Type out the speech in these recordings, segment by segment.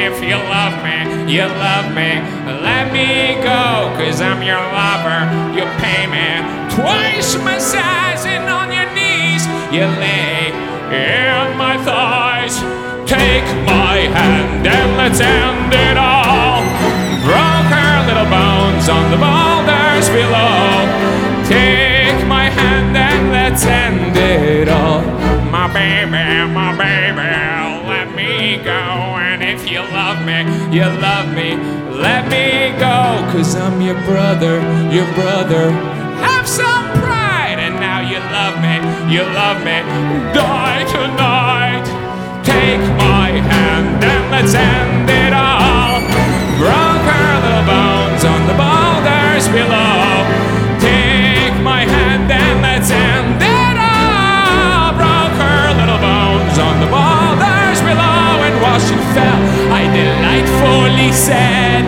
if you love me, you love me. Let me go, cause I'm your lover. You pay me twice, massaging on your knees. You lay in my thighs. Take my hand and let's end it all. Broke her little bones on the boulders below. Take my hand and let's end it all. My baby, let me go. And if you love me, you love me. Let me go, cause I'm your brother, your brother. Have some pride, and now you love me, you love me. Die tonight. Take my hand and let's end it all. Broke her little bones on the boulders below. Take my hand and let's end it all. Broke her little bones on the boulders below. And while she fell, I delightfully said,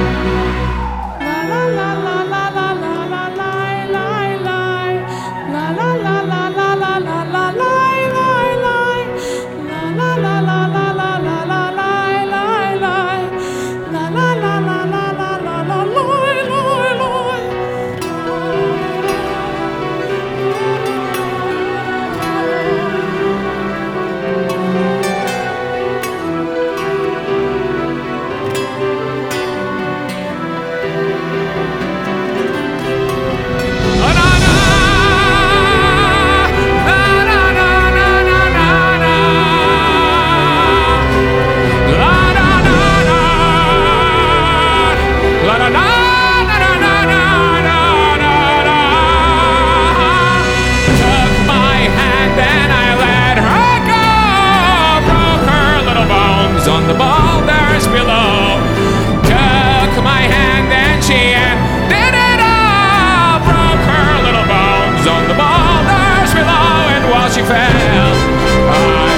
on the boulders below. Took my hand and she did it all. Broke her little bones on the boulders below. And while she fell, I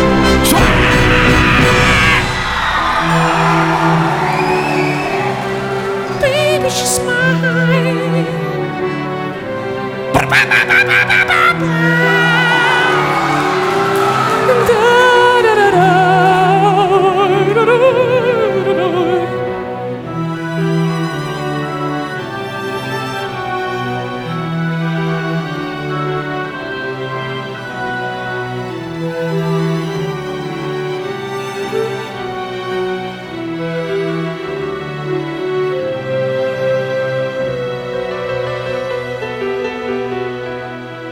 swam. Baby, she smiled.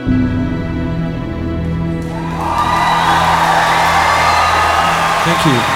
Thank you.